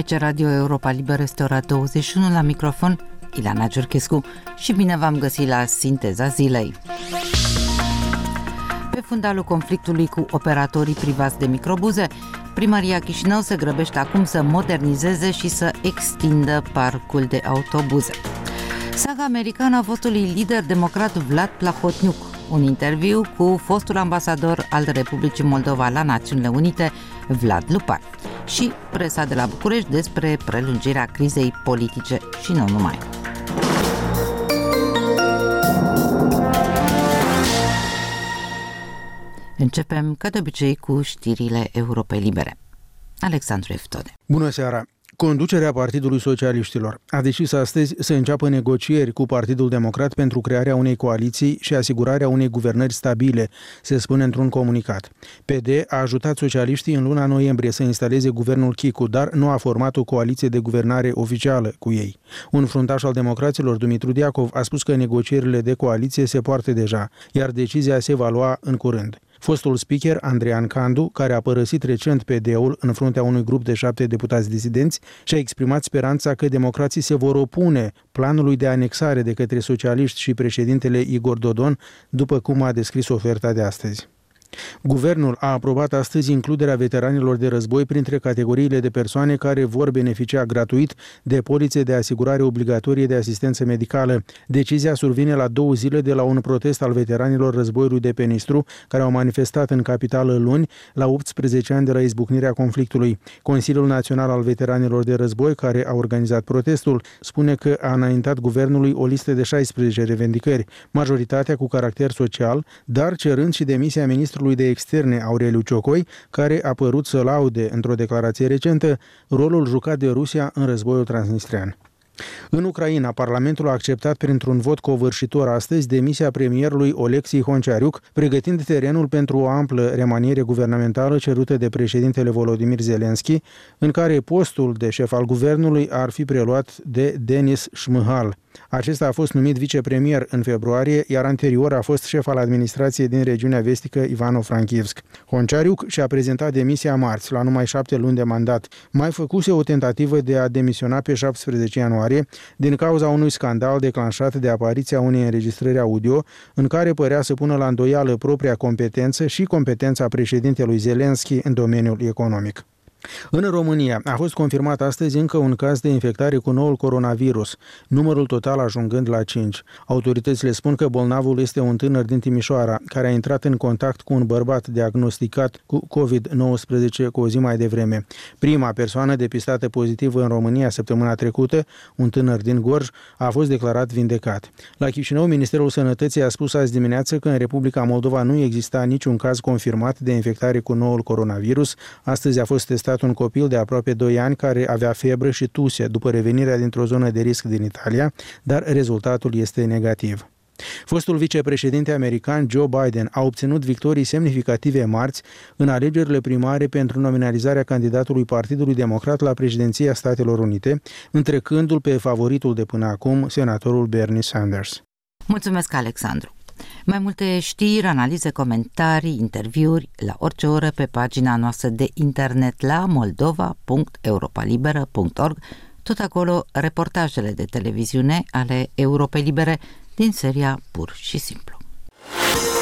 Aici Radio Europa Liberă, este ora 21, la microfon Ileana Giurchescu și bine v-am găsit la Sinteza Zilei. Pe fundalul conflictului cu operatorii privați de microbuze, Primăria Chișinău se grăbește acum să modernizeze și să extindă parcul de autobuze. Saga americană a fostului lider democrat Vlad Plahotniuc, un interviu cu fostul ambasador al Republicii Moldova la Națiunile Unite, Vlad Lupan, și presa de la București despre prelungirea crizei politice și nu numai. Începem, ca de obicei, cu știrile Europei Libere. Alexandru Eftode. Bună seara! Conducerea Partidului Socialiștilor a decis astăzi să înceapă negocieri cu Partidul Democrat pentru crearea unei coaliții și asigurarea unei guvernări stabile, se spune într-un comunicat. PD a ajutat socialiștii în luna noiembrie să instaleze guvernul Chicu, dar nu a format o coaliție de guvernare oficială cu ei. Un fruntaș al democraților, Dumitru Diacov, a spus că negocierile de coaliție se poartă deja, iar decizia se va lua în curând. Fostul speaker, Andrean Candu, care a părăsit recent PD-ul în fruntea unui grup de 7 deputați disidenți, și-a exprimat speranța că democrații se vor opune planului de anexare de către socialiști și președintele Igor Dodon, după cum a descris oferta de astăzi. Guvernul a aprobat astăzi includerea veteranilor de război printre categoriile de persoane care vor beneficia gratuit de polițe de asigurare obligatorie de asistență medicală. Decizia survine la 2 zile de la un protest al veteranilor războiului de pe Nistru, care au manifestat în capitală luni, la 18 ani de la izbucnirea conflictului. Consiliul Național al Veteranilor de Război, care a organizat protestul, spune că a înaintat guvernului o listă de 16 revendicări, majoritatea cu caracter social, dar cerând și demisia ministrului de Externe Aureliu Ciocoi, care a părut să laude într-o declarație recentă rolul jucat de Rusia în războiul transnistrean. În Ucraina, Parlamentul a acceptat printr-un vot covârșitor astăzi demisia premierului Oleksii Honciariuc, pregătind terenul pentru o amplă remaniere guvernamentală cerută de președintele Volodymyr Zelensky, în care postul de șef al guvernului ar fi preluat de Denis Shmyhal. Acesta a fost numit vicepremier în februarie, iar anterior a fost șef al administrației din regiunea vestică Ivano-Frankivsk. Honciariuc și-a prezentat demisia marți, la numai 7 luni de mandat. Mai făcuse o tentativă de a demisiona pe 17 ianuarie, din cauza unui scandal declanșat de apariția unei înregistrări audio, în care părea să pună la îndoială propria competență și competența președintelui Zelensky în domeniul economic. În România a fost confirmat astăzi încă un caz de infectare cu noul coronavirus, numărul total ajungând la 5. Autoritățile spun că bolnavul este un tânăr din Timișoara, care a intrat în contact cu un bărbat diagnosticat cu COVID-19 cu o zi mai devreme. Prima persoană depistată pozitivă în România săptămâna trecută, un tânăr din Gorj, a fost declarat vindecat. La Chișinău, Ministerul Sănătății a spus azi dimineață că în Republica Moldova nu exista niciun caz confirmat de infectare cu noul coronavirus. Astăzi a fost testat un copil de aproape 2 ani care avea febră și tuse după revenirea dintr-o zonă de risc din Italia, dar rezultatul este negativ. Fostul vicepreședinte american Joe Biden a obținut victorii semnificative marți în alegerile primare pentru nominalizarea candidatului Partidului Democrat la președinția Statelor Unite, întrecându-l pe favoritul de până acum, senatorul Bernie Sanders. Mulțumesc, Alexandru! Mai multe știri, analize, comentarii, interviuri la orice oră pe pagina noastră de internet la moldova.europalibera.org, tot acolo reportajele de televiziune ale Europei Libere din seria Pur și Simplu.